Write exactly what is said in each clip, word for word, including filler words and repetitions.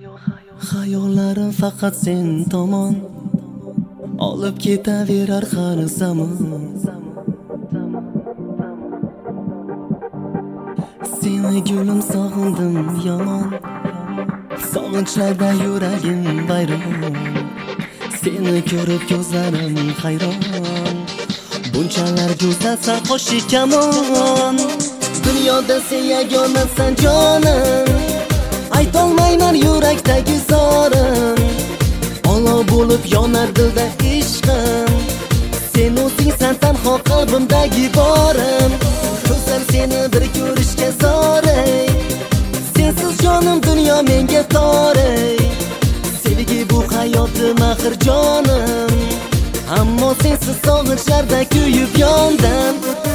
Hayollarim faqat sen tomon olib ketaverar har zamon. Seni gulim sog'indim yomon, sog'inchlarda yuragim vayron. Seni ko'rib ko'zlarim hayron, bunchalar go'zalsan qo'shi kamon. Dunyoda sen yagonasan jonim, aytolmayman yurakdagi zorim. Olov bo'lib yonar dilda ishqim, sen o'zingsan tanho qalbimdagi borim. Ko'zim seni bir ko'rishga zoray, sensiz jonim dunyo menga toray. Sevgi bu hayotim axir jonim, ammo sensiz sog'inchlarda kuyib yondim.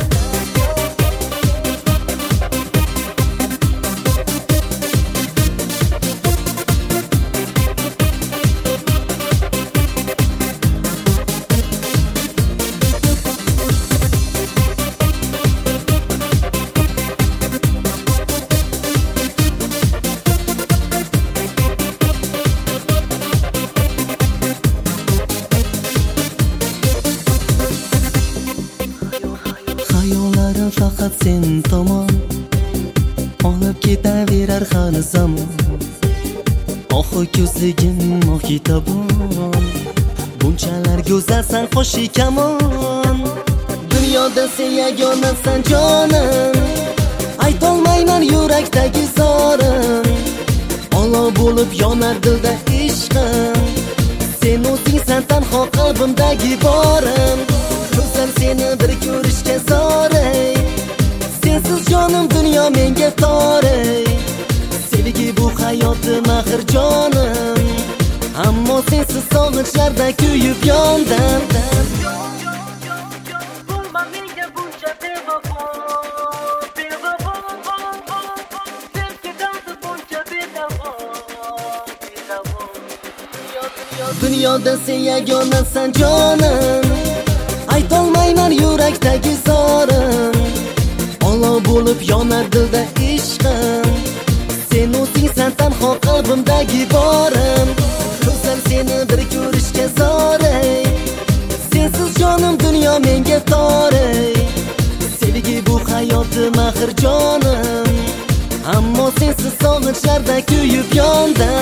Hayollarim faqat sen tomon olib ketaverar har zamon. Oxu ko'zligim mo'kitabon, bunchalar go'zalsan qo'shi kamon. Dunyoda sen yagonasan jonim, aytolmayman yurakdagi zorim. Olov bo'lib yonar dilda ishqim, sen o'zingsan tanho qalbimdagi borim. Ko'zim seni bir ko'rishga zoray, sensiz jonim dunyo menga toray. Sevgi bu hayotim axir jonim, ammo sensiz sog'inchlarda kuyib yondim. Bo'lma menga buncha bevafo, bevafo, sen ketamsiz buncha bedavo, bedavo. Dunyoda sen yagonasan jonim, aytolmayman yurakdagi zorim. Olov bo'lib yonar dilda ishqim, sen o'zingsan tanho qalbimdagi borim. Ko'zim seni bir ko'rishga zoray, sensiz jonim dunyo menga toray. Sevgi bu hayotim axir jonim, ammo sensiz sog'inchlarda kuyib yondim.